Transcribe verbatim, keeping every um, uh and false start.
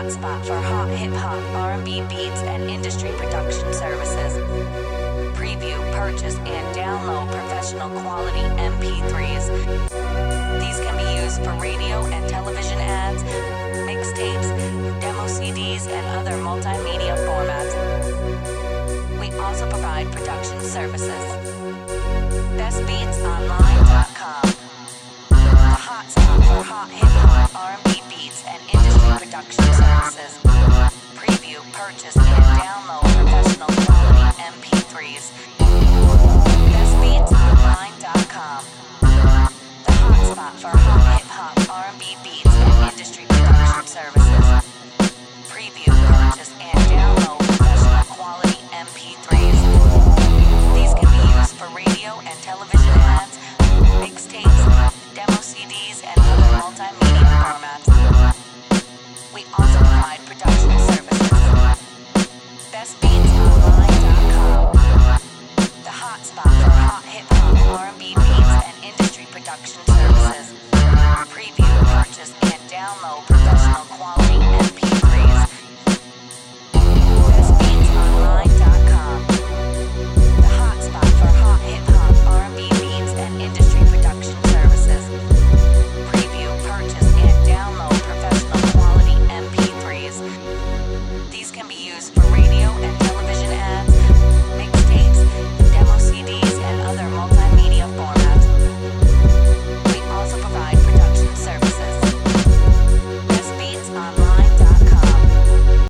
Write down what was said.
hotspot for hot hip-hop, R and B beats, and industry production services. Preview, purchase, and download professional quality M P threes. These can be used for radio and television ads, mixtapes, demo C Ds, and other multimedia formats. We also provide production services. best beats online dot com, the hotspot for hot hip-hop, R and B beats, and industry production services. Preview, purchase, and download professional quality M P threes. best beats online dot com, the hotspot for hot hip-hop, R and B beats, and industry production services. Preview, purchase, and download professional quality M P threes. These can be used for radio and television ads, mixtapes, demo C Ds, and other multimedia formats. We also provide production services. best beats online dot com, the hotspot for hot hip-hop, R and B beats, and industry production services. Preview, purchase, and download